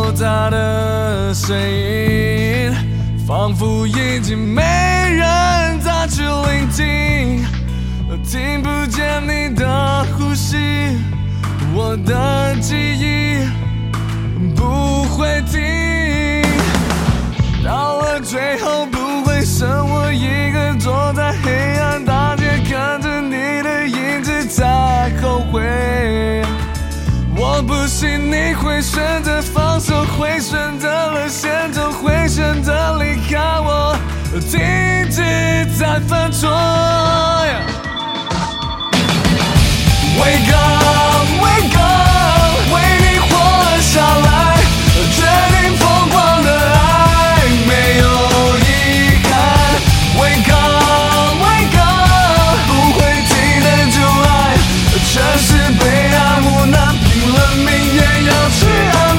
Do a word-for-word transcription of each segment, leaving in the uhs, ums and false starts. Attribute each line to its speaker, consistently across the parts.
Speaker 1: 有他的身影，仿佛已经没人再去聆听，听不见你的呼吸，我的记忆不会停。到了最后不会剩我一个坐在黑暗大街，看着你的影子在后悔。我不信你会选择放手，会选择了先走，会选择离开我，停止再犯错。Wake up, wake up， 为你活下来，决定疯狂的爱，没有遗憾。Wake up, wake up， 不会停的就爱，这是悲哀无奈，拼了命也要去爱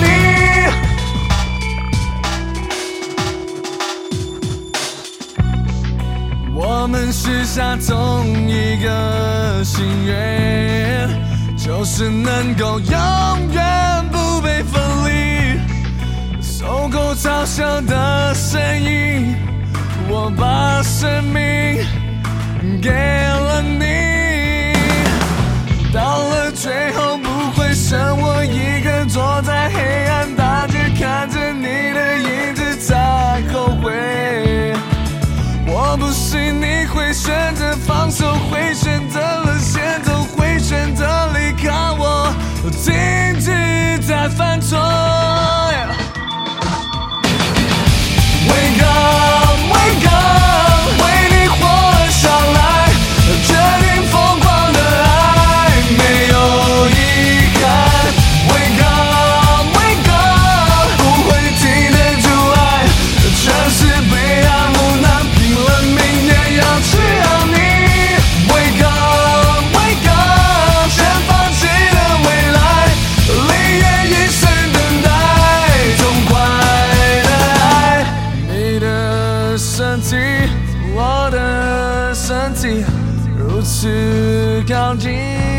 Speaker 1: 你。我们许下同一个心愿，就是能够永远不被分离。收购嘲笑的声音，我把生命给了你。到了最后不会剩我一个坐在黑暗大街，看着你的影子在后悔。我不信你会选择放手，会选择了先走，会选择离开我，停止再犯错。Wake up, wake up， 为你活下来，决定疯狂的爱，没有遗憾。Wake up, wake up， 不会停的就爱，这是悲哀无奈，拼了命也要去爱你。Wake up, wake up， 先放弃的未来，宁愿一生等待痛快的爱。你的身体，我的身体，如此靠近。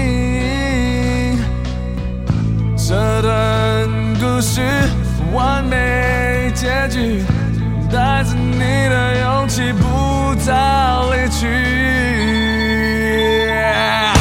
Speaker 1: 这段故事完美结局，带着你的勇气不再离去。